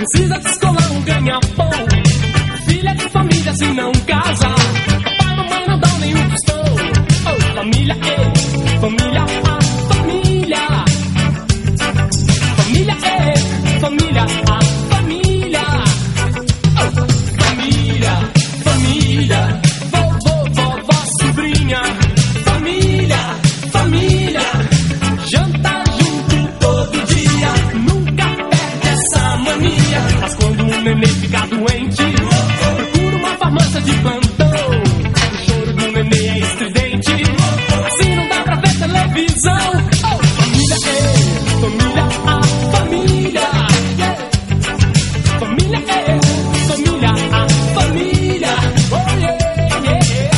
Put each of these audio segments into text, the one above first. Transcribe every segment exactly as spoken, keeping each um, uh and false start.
precisa descolar um ganha-pão. Filha de família, se não casa, papai e mamãe não dão nenhum tostão. Oh, família, é, família, a família. Família, é, família, a família. Oh, família, família. Vovô, vovó, sobrinha. Família, família. Janta junto todo dia, nunca perde essa mania. Mas quando o neném fica doente, procura uma farmácia de plantão. O choro do neném é estridente, assim não dá pra ver televisão. Oh, família, é, família, a família. Família, é, família, a família. Oh, yeah, yeah.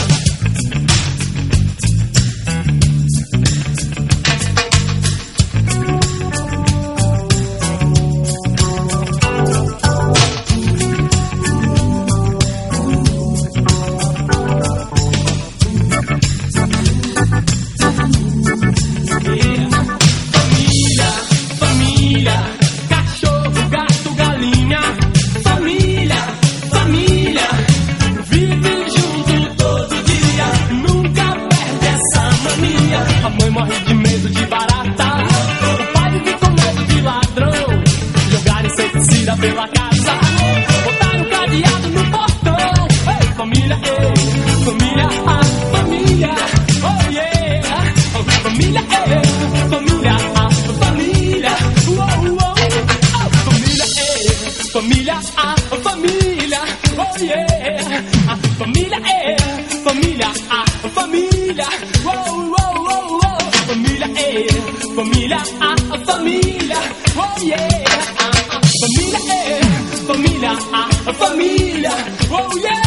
Família, família, cachorro, gato, galinha. Família, família, vive junto todo dia, nunca perde essa mania. A mãe morre de medo de barata, o pai vive com medo de ladrão. Jogar inseticida pela casa, botar um cadeado no portão. Ei, família, ei, família, a família. Oh yeah, família, ei, família, a família. Uou, uou. Oh, família, ei, família, a família. Oh yeah, a família, é, família, a família. Uou, uou, uou, uou. Família, é, família, a família. Oh yeah, a família, é, família, a família. Oh yeah.